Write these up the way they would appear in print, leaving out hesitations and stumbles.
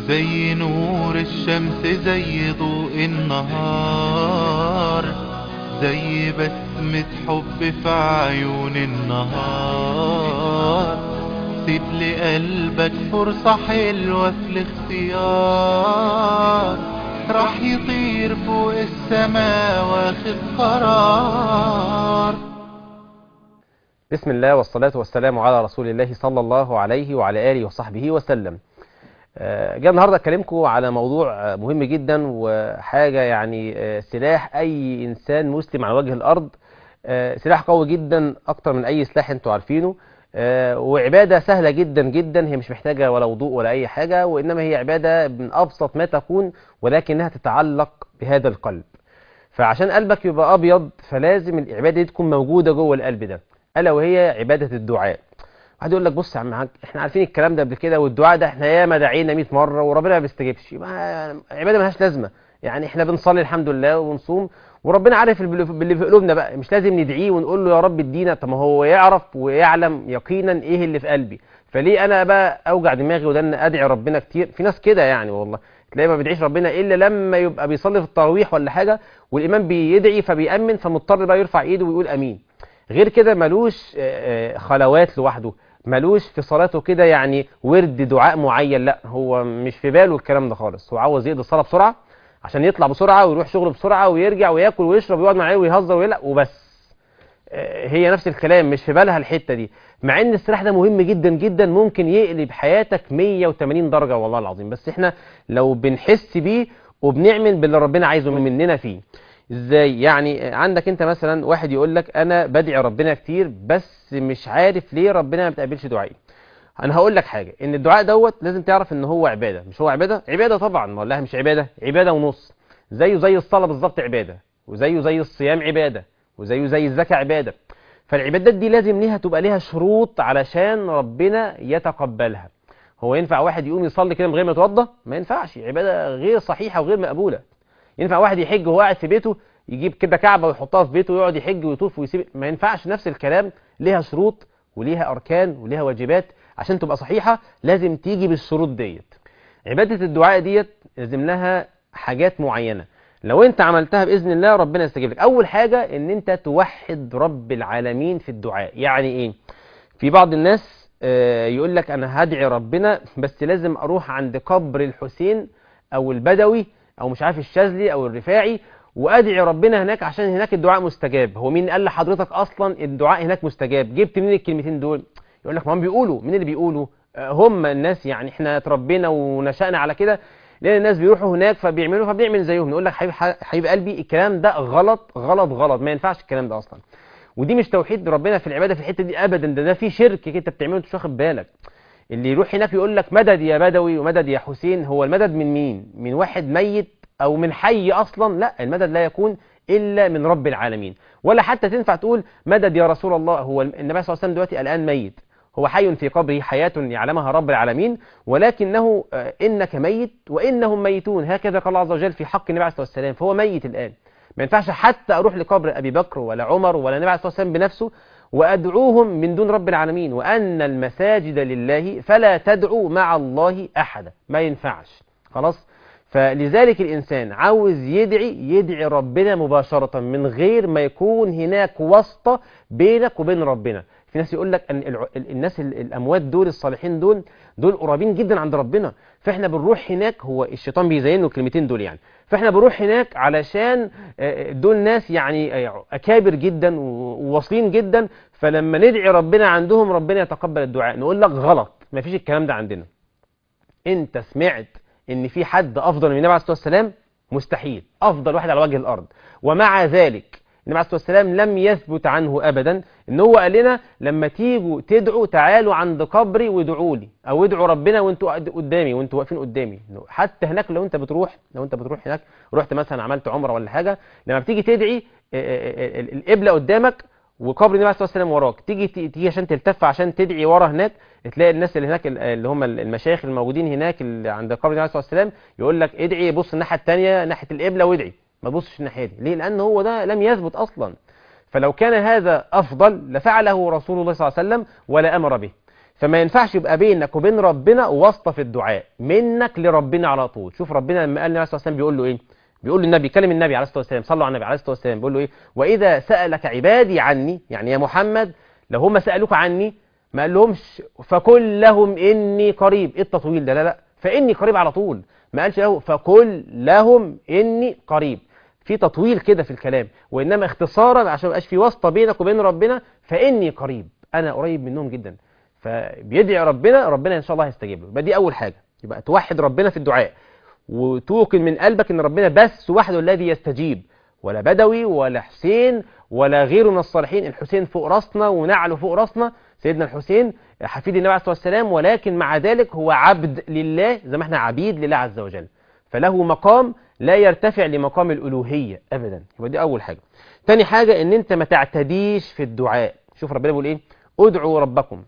زي نور الشمس، زي ضوء النهار، زي بسمة حب في عيون النهار. سيب لقلبك فرصة حلوة في الاختيار، راح يطير فوق السماء واخد قرار. بسم الله والصلاة والسلام على رسول الله صلى الله عليه وعلى آله وصحبه وسلم. جاء النهاردة أكلمكم على موضوع مهم جدا، وحاجة يعني سلاح أي إنسان مسلم على وجه الأرض. سلاح قوي جدا أكتر من أي سلاح أنتوا عارفينه، وعبادة سهلة جدا جدا. هي مش محتاجة ولا وضوء ولا أي حاجة، وإنما هي عبادة من أبسط ما تكون، ولكنها تتعلق بهذا القلب. فعشان قلبك يبقى أبيض فلازم العبادة دي تكون موجودة جوه القلب ده، ألا وهي عبادة الدعاء. واحد يقول لك بص يا عم حاج، احنا عارفين الكلام ده قبل كده، والدعاء ده احنا ياما دعينا 100 مره وربنا ما بيستجيبش، يبقى عباده ملهاش لازمه. يعني احنا بنصلي الحمد لله ونصوم وربنا عارف اللي في قلوبنا، بقى مش لازم ندعيه ونقول له يا رب ادينا. طب ما هو يعرف ويعلم يقينا ايه اللي في قلبي، فليه انا بقى اوجع دماغي ودن ادعي ربنا كتير؟ في ناس كده يعني والله تلاقيه ما بيدعيش ربنا الا لما يبقى بيصلي في التراويح ولا حاجه، والامام بيدعي فبيأمن، فمضطر بقى يرفع ايده ويقول امين. غير كده ملوش خلوات لوحده، ملوش في صلاته كده يعني ورد دعاء معين، لا هو مش في باله الكلام ده خالص. هو عاوز يقضي الصلاه بسرعه عشان يطلع بسرعه ويروح شغله بسرعه ويرجع وياكل ويشرب ويقعد معاه ويهزر ويلعب وبس. هي نفس الكلام، مش في بالها الحته دي، مع ان السلاح ده مهم جدا جدا، ممكن يقلب حياتك 180 درجه والله العظيم. بس احنا لو بنحس بيه وبنعمل باللي ربنا عايزه مننا فيه. ازاي يعني؟ عندك انت مثلا واحد يقول لك انا بدعي ربنا كتير بس مش عارف ليه ربنا ما بتقبلش دعائي. انا هقول لك حاجه، ان الدعاء دوت لازم تعرف ان هو عباده. مش هو عباده؟ عباده طبعا، ما والله مش عباده، عباده ونص. زيه زي الصلاه بالظبط عباده، وزيه زي الصيام عباده، وزيه زي الزكاه عباده. فالعبادات دي لازم ليها تبقى ليها شروط علشان ربنا يتقبلها. هو ينفع واحد يقوم يصلي كده من غير ما يتوضى؟ ما ينفعش، عباده غير صحيحه وغير مقبوله. ينفع واحد يحج وهو قاعد في بيته يجيب كده كعبه ويحطها في بيته ويقعد يحج ويطوف ويسيب؟ ما ينفعش. نفس الكلام، ليها شروط وليها اركان وليها واجبات، عشان تبقى صحيحه لازم تيجي بالشروط ديت. عباده الدعاء ديت لازم لها حاجات معينه، لو انت عملتها باذن الله ربنا يستجيب لك. اول حاجه ان انت توحد رب العالمين في الدعاء. يعني ايه؟ في بعض الناس يقول لك انا هدعي ربنا بس لازم اروح عند قبر الحسين او البدوي او مش عارف الشاذلي او الرفاعي وادعي ربنا هناك عشان هناك الدعاء مستجاب. هو مين قال لحضرتك اصلا الدعاء هناك مستجاب؟ جبت منين الكلمتين دول؟ يقول لك ما هم بيقولوا. مين اللي بيقولوا؟ هم الناس، يعني احنا اتربينا ونشأنا على كده، لان الناس بيروحوا هناك فبيعملوا فبنعمل زيهم. نقول لك حبيب قلبي الكلام ده غلط غلط غلط، ما ينفعش الكلام ده اصلا. ودي مش توحيد ربنا في العباده في الحته دي ابدا، ده في شرك انت بتعمله انت مش واخد بالك. اللي يروح هناك يقول لك مدد يا بدوي ومدد يا حسين، هو المدد من مين؟ من واحد ميت او من حي اصلا؟ لا، المدد لا يكون الا من رب العالمين. ولا حتى تنفع تقول مدد يا رسول الله. هو النبي صلى الله عليه وسلم دلوقتي الان ميت، هو حي في قبره حياة يعلمها رب العالمين، ولكنه انك ميت وانهم ميتون، هكذا قال الله عز وجل في حق النبي عليه الصلاه والسلام، فهو ميت الان. ما ينفعش حتى اروح لقبر ابي بكر ولا عمر ولا النبي عليه الصلاه والسلام بنفسه وادعوهم من دون رب العالمين، وان المساجد لله فلا تدعوا مع الله احدا. ما ينفعش خلاص. فلذلك الانسان عاوز يدعي ربنا مباشره من غير ما يكون هناك واسطه بينك وبين ربنا. في ناس يقول لك ان الناس الاموات دول الصالحين دول قريبين جدا عند ربنا، فاحنا بنروح هناك. هو الشيطان بيزين له الكلمتين دول يعني، فاحنا بنروح هناك علشان دول ناس يعني اكابر جدا وواصلين جدا، فلما ندعي ربنا عندهم ربنا يتقبل الدعاء. نقول لك غلط، ما فيش الكلام ده عندنا. انت سمعت ان في حد افضل من النبي عليه الصلاه والسلام؟ مستحيل، افضل واحد على وجه الارض. ومع ذلك النبي عليه الصلاه والسلام لم يثبت عنه ابدا ان هو قال لنا لما تيجوا تدعوا تعالوا عند قبري وادعوا لي، او ادعوا ربنا وانتوا قدامي وانتوا واقفين قدامي. حتى هناك لو انت بتروح هناك، رحت مثلا عملت عمره ولا حاجه، لما بتيجي تدعي القبله قدامك وقبر النبي عليه الصلاه والسلام وراك، تيجي عشان تلتف عشان تدعي ورا هناك، تلاقي الناس اللي هناك اللي هم المشايخ الموجودين هناك اللي عند قبر النبي عليه الصلاه والسلام يقول لك ادعي، بص الناحيه الثانيه ناحيه القبله وادعي، ما تبصش الناحيه دي. ليه؟ لان هو ده لم يثبت اصلا. فلو كان هذا افضل لفعله رسول الله صلى الله عليه وسلم ولا امر به. فما ينفعش يبقى بينك وبين ربنا واسطة في الدعاء منك لربنا على طول. شوف ربنا لما قال النبي عليه الصلاة والسلام بيقول له ايه؟ بيقول للنبي، كلم النبي عليه الصلاة والسلام، صلوا على النبي عليه الصلاة والسلام، بيقول له ايه؟ واذا سألك عبادي عني، يعني يا محمد لو هم سألوك عني ما قال لهمش فقل لهم اني قريب، ايه التطويل ده؟ لا لا، فاني قريب على طول، ما قالش له فقل لهم اني قريب، في تطويل كده في الكلام، وانما اختصارا عشان ما يبقاش في واسطة بينك وبين ربنا، فاني قريب، انا قريب منهم جدا. فبيدعي ربنا، ربنا ان شاء الله هيستجيب له. يبقى دي اول حاجه، يبقى توحد ربنا في الدعاء وتوقن من قلبك ان ربنا بس وحده الذي يستجيب، ولا بدوي ولا حسين ولا غيره من الصالحين. الحسين فوق راسنا ونعله فوق راسنا، سيدنا الحسين حفيد النبي عليه الصلاه والسلام، ولكن مع ذلك هو عبد لله زي ما احنا عبيد لله عز وجل، فله مقام لا يرتفع لمقام الالوهيه ابدا. يبقى دي اول حاجه. تاني حاجه ان انت ما تعتديش في الدعاء. شوف ربنا بيقول ايه؟ ادعوا ربكم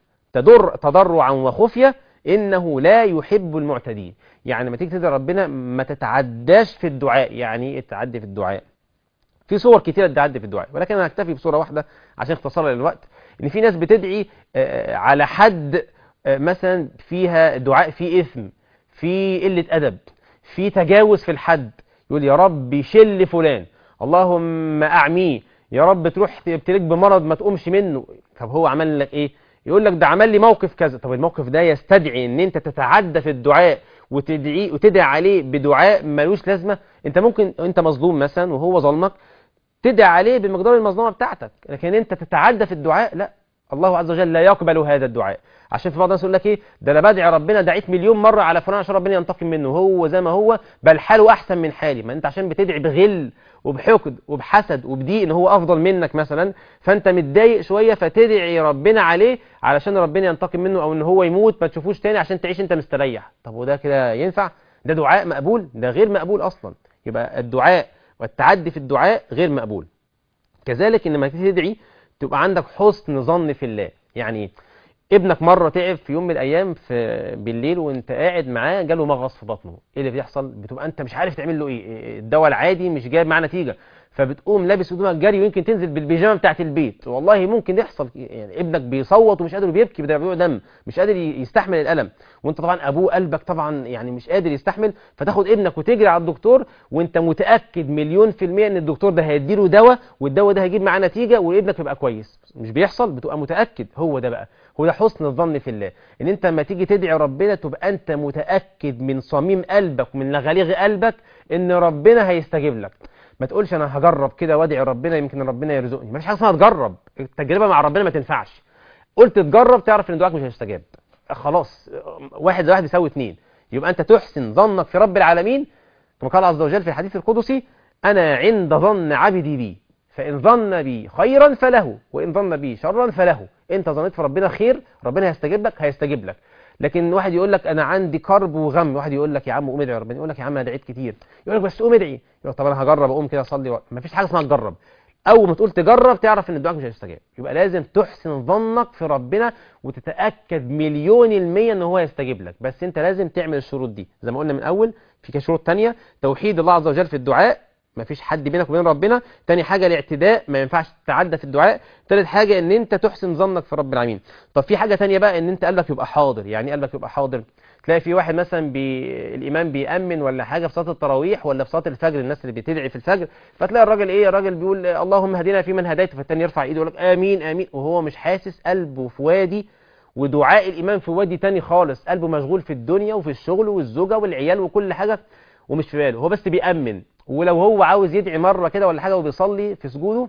تضرعا وخفيه انه لا يحب المعتدين. يعني لما تيجي تدعي ربنا ما تتعداش في الدعاء. يعني ايه تعدي في الدعاء؟ في صور كتيره تعدي في الدعاء، ولكن انا هكتفي بصوره واحده عشان اختصارها للوقت. ان في ناس بتدعي على حد مثلا فيها دعاء فيه اثم، في قله ادب، في تجاوز في الحد. يقول يا رب شل فلان، اللهم اعميه، يا رب تروح تبتليك بمرض ما تقومش منه. طب هو عمل لك ايه؟ يقول لك ده عمل لي موقف كذا. طب الموقف ده يستدعي ان انت تتعدى في الدعاء وتدعي عليه بدعاء ملوش لازمه؟ انت ممكن انت مظلوم مثلا وهو ظلمك، تدعي عليه بمقدار المظلمه بتاعتك، لكن انت تتعدى في الدعاء لا، الله عز وجل لا يقبل هذا الدعاء. عشان في بعض الناس يقول لك ايه ده انا بدعي ربنا، دعيت مليون مره على فلان عشان ربنا ينتقم منه، هو زي ما هو بل حاله احسن من حالي. ما انت عشان بتدعي بغل وبحقد وبحسد وبضيق ان هو افضل منك مثلا، فانت متضايق شويه فتدعي ربنا عليه علشان ربنا ينتقم منه او ان هو يموت ما تشوفوش تاني عشان تعيش انت مستريح. طب وده كده ينفع؟ ده دعاء مقبول؟ ده غير مقبول اصلا. يبقى الدعاء والتعدي في الدعاء غير مقبول. كذلك ان لما تدعي تبقى عندك حسن ظن في الله. يعني ابنك مره تعب في يوم من الايام في بالليل وانت قاعد معاه جاله مغص في بطنه، ايه اللي بيحصل؟ بتبقى انت مش عارف تعمل له ايه، الدواء العادي مش جايب معاه نتيجه، فبتقوم لابس هدومك جري ويمكن تنزل بالبيجامه بتاعت البيت. والله ممكن يحصل يعني ابنك بيصوت ومش قادر، بيبكي بدموع دم مش قادر يستحمل الالم، وانت طبعا ابوه قلبك طبعا يعني مش قادر يستحمل، فتاخد ابنك وتجري على الدكتور وانت متاكد مليون في الميه ان الدكتور ده هيديله دواء والدواء ده هيجيب معاه نتيجه وابنك يبقى كويس. مش بيحصل؟ بتبقى متاكد. هو ده بقى، هو ده حسن الظن في الله، ان انت لما تيجي تدعي ربنا تبقى انت متاكد من صميم قلبك ومن لغاليغ قلبك ان ربنا هيستجيب لك. ما تقولش انا هجرب كده وادعي ربنا يمكن ربنا يرزقني. مفيش حاجه اسمها تجرب، التجربه مع ربنا ما تنفعش. قلت تجرب تعرف ان دعائك مش هيستجاب، خلاص. واحد زائد واحد يساوي اتنين. يبقى انت تحسن ظنك في رب العالمين كما قال عز وجل في الحديث القدسي: انا عند ظن عبدي بي فان ظن بي خيرا فله وان ظن بي شرا فله. انت ظنيت في ربنا خير ربنا هيستجيب لك، هيستجيب لك. لكن واحد يقول لك انا عندي كرب وغم، واحد يقول لك يا عم قوم ادعي ربنا، يقول لك يا عم انا دعيت كتير، يقول لك بس قوم ادعي، يقول طب انا هجرب اقوم كده اصلي مفيش حاجه اسمها تجرب. اول ما تقول تجرب تعرف ان دعائك مش هيستجاب. يبقى لازم تحسن ظنك في ربنا وتتاكد مليون المية ان هو هيستجيب لك، بس انت لازم تعمل الشروط دي زي ما قلنا من اول. في شروط تانية: توحيد الله عز وجل في الدعاء، ما فيش حد بينك وبين ربنا. تاني حاجة الاعتداء، ما ينفعش تتعدى في الدعاء. تالت حاجة ان انت تحسن ظنك في رب العالمين. طب في حاجة تانية بقى، ان انت قلبك يبقى حاضر. يعني قلبك يبقى حاضر، تلاقي في واحد مثلا الامام بيأمن ولا حاجة في صلاة التراويح ولا في صلاة الفجر، الناس اللي بتدعي في الفجر، فتلاقي الراجل ايه، الراجل بيقول اللهم اهدنا فيمن هديت، فالتاني يرفع ايده يقول لك امين امين، وهو مش حاسس، قلبه في وادي ودعاء الامام في وادي تاني خالص، قلبه مشغول في الدنيا وفي الشغل والزوجة والعيال وكل حاجة ومش في باله، هو بس بيأمن. ولو هو عاوز يدعي مره كده ولا حاجه وبيصلي في سجوده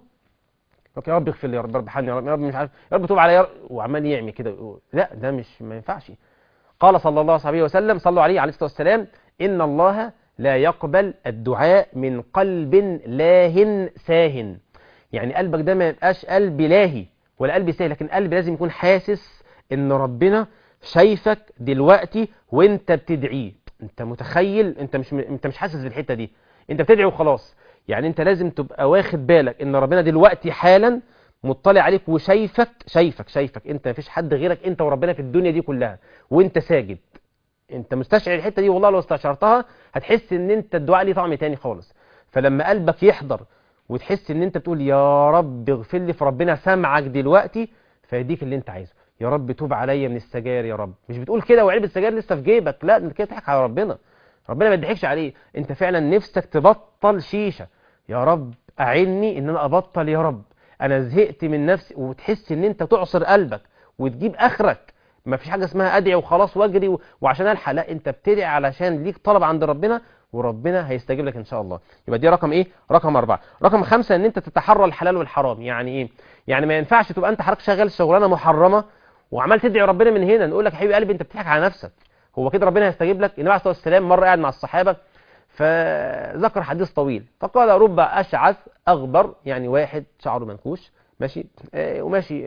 يا رب اغفر لي، يا رب ارحمني، يا رب مش عارف، يا رب توب عليا، وعمال يعمل كده. لا ده مش، ما ينفعش. قال صلى الله عليه وسلم، صلوا عليه عليه الصلاه والسلام: ان الله لا يقبل الدعاء من قلب لاه ساه. يعني قلبك ده ما يبقاش قلب لاهي ولا قلب ساهي، لكن قلب لازم يكون حاسس ان ربنا شايفك دلوقتي وانت بتدعيه. انت متخيل؟ انت مش حاسس بالحته دي، انت بتدعي وخلاص. يعني انت لازم تبقى واخد بالك ان ربنا دلوقتي حالا مطلع عليك وشايفك، شايفك انت مفيش حد غيرك، انت وربنا في الدنيا دي كلها وانت ساجد. انت مستشعر الحته دي؟ والله لو استشعرتها هتحس ان انت الدعاء ليه طعم تاني خالص. فلما قلبك يحضر وتحس ان انت بتقول يا رب اغفر لي، في ربنا سامعك دلوقتي، فيديك اللي انت عايزه. يا رب توب عليا من السجاير يا رب. مش بتقول كده وعلبة السجاير لسه في جيبك، لا انت كده بتضحك على ربنا. ربنا ما يضحكش عليه. انت فعلا نفسك تبطل شيشة، يا رب اعني ان انا ابطل يا رب، انا زهقت من نفسي. وتحس ان انت تعصر قلبك وتجيب اخرك. ما فيش حاجة اسمها ادعي وخلاص واجري وعشان الحق، لا انت بتدعي علشان ليك طلب عند ربنا وربنا هيستجيب لك ان شاء الله. يبقى دي رقم ايه؟ رقم 4. رقم 5 ان انت تتحرى الحلال والحرام. يعني ايه؟ يعني ما ينفعش تبقى انت حضرتك شغال شغلانه محرمه وعمال تدعي ربنا من هنا. نقول لك يا حبيب قلبي انت بتضحك على نفسك، هو كده ربنا هيستجيب لك؟ النبي عليه الصلاه والسلام مره قاعد مع الصحابه فذكر حديث طويل، فقال رب اشعث اغبر، يعني واحد شعره منكوش ماشي وماشي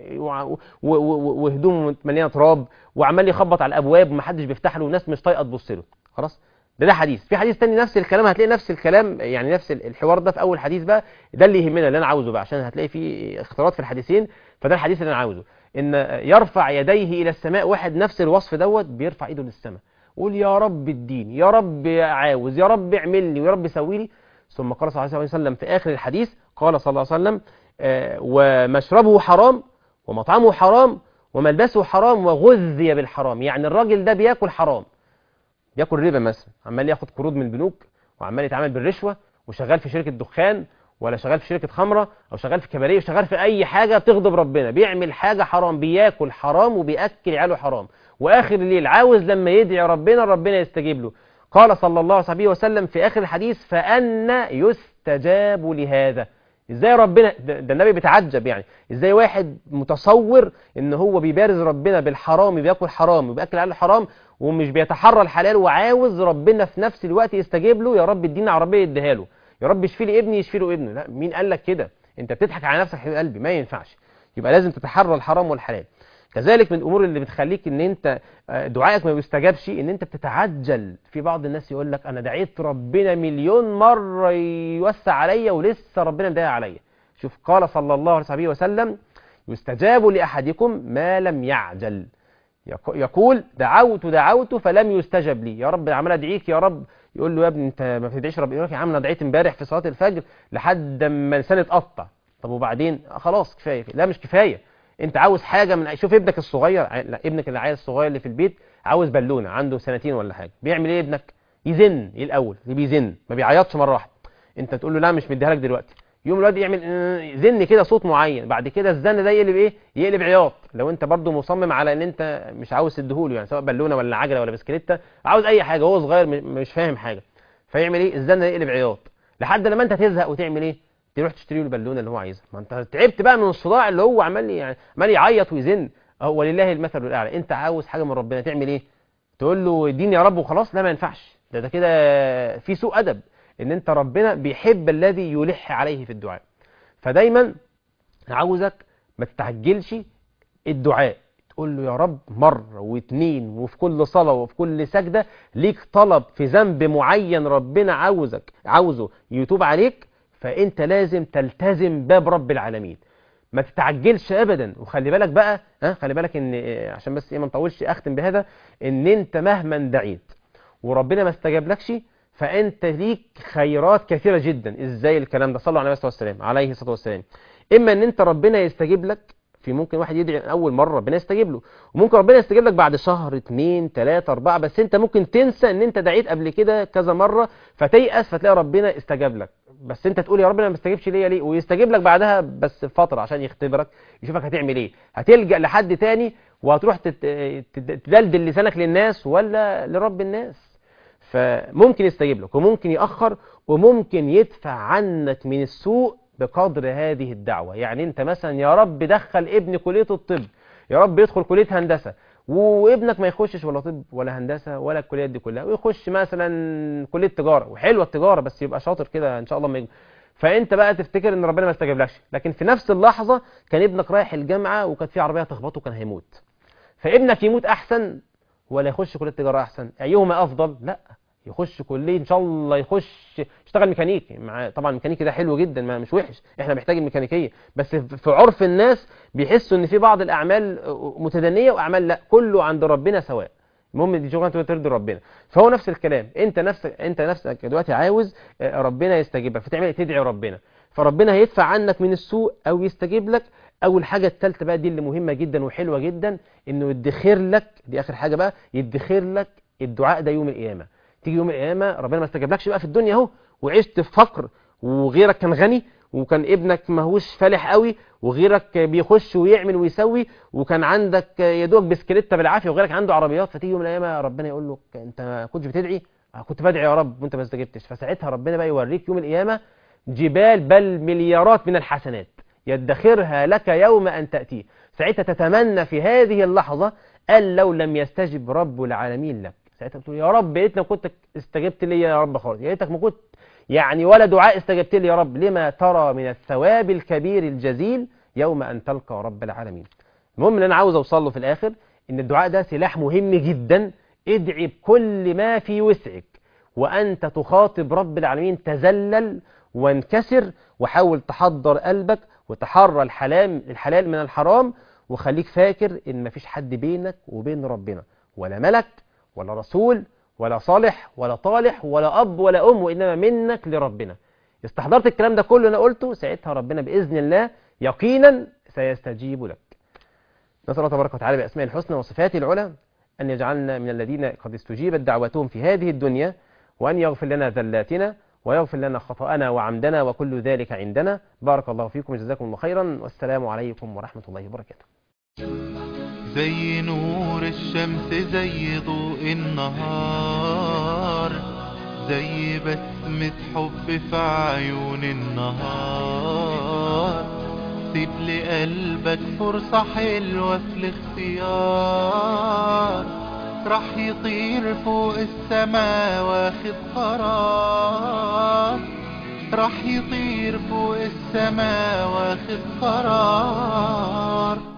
وهدومه مليانه تراب وعمال يخبط على الابواب ومحدش بيفتح له والناس مش طايقه تبص له. خلاص، ده حديث. في حديث تاني نفس الكلام، هتلاقي نفس الكلام يعني نفس الحوار ده في اول حديث بقى. ده اللي يهمنا، اللي انا عاوزه بقى، عشان هتلاقي فيه اختلاط في الحديثين. فده الحديث اللي انا عاوزه، ان يرفع يديه الى السماء واحد نفس الوصف دوت، بيرفع ايده للسماء قول يا رب اديني، يا رب عاوز، يا رب اعمل لي، ويا رب سوي لي. ثم قال صلى الله عليه وسلم في اخر الحديث، قال صلى الله عليه وسلم ومشربه حرام ومطعمه حرام وملبسه حرام وغذي بالحرام. يعني الراجل ده بياكل حرام، بياكل ربا مثلا، عمال ياخد قروض من البنوك وعمال يتعامل بالرشوه وشغال في شركه دخان ولا شغال في شركه خمره او شغال في كباريه وشغال في اي حاجه بتغضب ربنا، بيعمل حاجه حرام، بياكل حرام وبياكل عياله حرام، واخر الليل عاوز لما يدعي ربنا ربنا يستجيب له. قال صلى الله عليه وسلم في اخر الحديث فأنى يستجاب لهذا. ازاي ربنا ده النبي بيتعجب، يعني ازاي واحد متصور ان هو بيبارز ربنا بالحرام، بياكل حرام وبياكل عياله حرام ومش بيتحرى الحلال وعاوز ربنا في نفس الوقت يستجيب له، يا رب ادينا عربيه يديها له، يا رب اشفي لي ابني يشفي له ابنه. لا، مين قال لك كده؟ انت بتضحك على نفسك يا قلبي، ما ينفعش. يبقى لازم تتحرى الحرام والحلال. كذلك من الامور اللي بتخليك ان انت دعائك ما بيستجابش ان انت بتتعجل. في بعض الناس يقول لك انا دعيت ربنا مليون مره يوسع عليا ولسه ربنا مضايق عليا. شوف، قال صلى الله عليه وسلم يستجاب لاحدكم ما لم يعجل. يقول دعوت فلم يستجب لي، يا رب عمال ادعيك يا رب. يقول له يا ابني انت ما بتدعيش ربنا، يقول لك يا عم انا دعيت امبارح في صلاه الفجر لحد ما لساني اتقطع. طب وبعدين؟ خلاص كفايه. لا مش كفايه، انت عاوز حاجه من، شوف ابنك الصغير، لا ابنك العيل الصغير اللي في البيت عاوز بالونه، عنده سنتين ولا حاجه، بيعمل ايه ابنك؟ يزن. ايه الاول؟ بيزن، ما بيعيطش مره واحده. انت تقول له لا مش مديها لك دلوقتي، يوم الواد يعمل زن كده صوت معين، بعد كده الزن ده يقلب ايه؟ يقلب عياط. لو انت برضو مصمم على ان انت مش عاوز تديهوله، يعني سواء بالونه ولا عجله ولا بسكليته، عاوز اي حاجه، هو صغير مش فاهم حاجه، فيعمل ايه؟ الزن ده يقلب عياط لحد لما انت تزهق وتعمل ايه؟ تروح تشتري له البالونه اللي هو عايزها. ما انت تعبت بقى من الصداع اللي هو عمال يعني عمال يعيط ويزن. هو ولله المثل الاعلى. انت عاوز حاجه من ربنا تعمل ايه؟ تقول له اديني يا رب وخلاص؟ لا ما ينفعش، ده كده في سوء ادب، ان انت ربنا بيحب الذي يلح عليه في الدعاء. فدايما عاوزك ما تتعجلش الدعاء، تقول له يا رب مرة واثنين، وفي كل صلاة وفي كل سجدة ليك طلب في ذنب معين ربنا عاوزه يتوب عليك، فانت لازم تلتزم باب رب العالمين، ما تتعجلش ابدا. وخلي بالك بقى، خلي بالك ان عشان بس ما نطولش اختم بهذا، ان انت مهما دعيت وربنا ما استجابلكش فانت ليك خيرات كثيره جدا. ازاي الكلام ده؟ صلوا على النبي عليه الصلاه والسلام. اما ان انت ربنا يستجيب لك، في ممكن واحد يدعي اول مره ربنا يستجيب له، وممكن ربنا يستجيب لك بعد شهر 2 3 4، بس انت ممكن تنسى ان انت دعيت قبل كده كذا مره فتيأس، فتلاقي ربنا استجاب لك، بس انت تقول يا ربنا ما استجبش ليا ليه، ويستجيب لك بعدها بس فتره عشان يختبرك يشوفك هتعمل ايه، هتلجأ لحد تاني وهتروح تدلدل لسانك للناس ولا لرب الناس. فممكن يستجيب لك وممكن يأخر وممكن يدفع عنك من السوء بقدر هذه الدعوة. يعني انت مثلا يا رب دخل ابن كلية الطب، يا رب يدخل كلية هندسة، وابنك ما يخشش ولا طب ولا هندسة ولا الكليات دي كلها، ويخش مثلا كلية تجارة، وحلوة التجارة بس يبقى شاطر كده ان شاء الله ما يجب. فانت بقى تفتكر ان ربنا ما استجابلكش، لكن في نفس اللحظة كان ابنك رايح الجامعة وكانت في عربية تخبطه وكان هيموت. فابنك يموت احسن ولا يخش كلية تجارة احسن؟ ايهما افضل؟ لا، يخش كليه ان شاء الله، يخش يشتغل ميكانيكي طبعا الميكانيكي ده حلو جدا، ما مش وحش، احنا محتاج الميكانيكيه، بس في عرف الناس بيحسوا ان في بعض الاعمال متدنيه واعمال لا، كله عند ربنا سواء، المهم دي شغلانه ترضي ربنا. فهو نفس الكلام، انت نفسك دلوقتي عاوز ربنا يستجيب لك، فتعمل تدعي ربنا، فربنا هيدفع عنك من السوء او يستجيب لك، اول حاجه الثالثه بقى دي اللي مهمه جدا وحلوه جدا، انه يدخر لك، دي اخر حاجه بقى، يدخر لك الدعاء ده يوم القيامه. تيجي يوم القيامه ربنا ما استجابلكش بقى في الدنيا اهو، وعشت في فقر، وغيرك كان غني، وكان ابنك ماهوش فالح قوي، وغيرك بيخش ويعمل ويسوي، وكان عندك يا دوب بسكليته بالعافيه، وغيرك عنده عربيات. فتيجي يوم القيامه ربنا يقول له انت ما كنتش بتدعي؟ كنت بدعي يا رب وانت ما استجبتش. فساعتها ربنا بقى يوريك يوم القيامه جبال بل مليارات من الحسنات يدخرها لك يوم أن تأتيه. ساعتها تتمنى في هذه اللحظة أن لو لم يستجب رب العالمين لك. ساعتها بتقول يا رب يا ريتنا كنت استجبت لي يا رب خالص، يا ريتك ما كنت يعني ولا دعاء استجبت لي يا رب، لما ترى من الثواب الكبير الجزيل يوم أن تلقى رب العالمين. المهم اللي أنا عاوز أوصل له في الآخر إن الدعاء ده سلاح مهم جدا. ادعي بكل ما في وسعك وأنت تخاطب رب العالمين، تذلل وانكسر، وحاول تحضر قلبك وتحرى الحلال من الحرام، وخليك فاكر ان مفيش حد بينك وبين ربنا، ولا ملك ولا رسول ولا صالح ولا طالح ولا اب ولا ام، وانما منك لربنا. استحضرت الكلام ده كله انا قلته، ساعتها ربنا باذن الله يقينا سيستجيب لك. نسال الله تبارك وتعالى باسماء الحسنى وصفاته العلى ان يجعلنا من الذين قد استجيبت دعوتهم في هذه الدنيا، وان يغفر لنا ذلاتنا ويغفر لنا خطأنا وعمدنا وكل ذلك عندنا. بارك الله فيكم وجزاكم الله خيرا، والسلام عليكم ورحمة الله وبركاته. زي نور الشمس زي ضوء النهار، زي بسمة حب في عيون النهار. سيب لقلبك فرصة حلوة في الاختيار، راح يطير فوق السما واخد قرار، راح يطير فوق السما واخد قرار.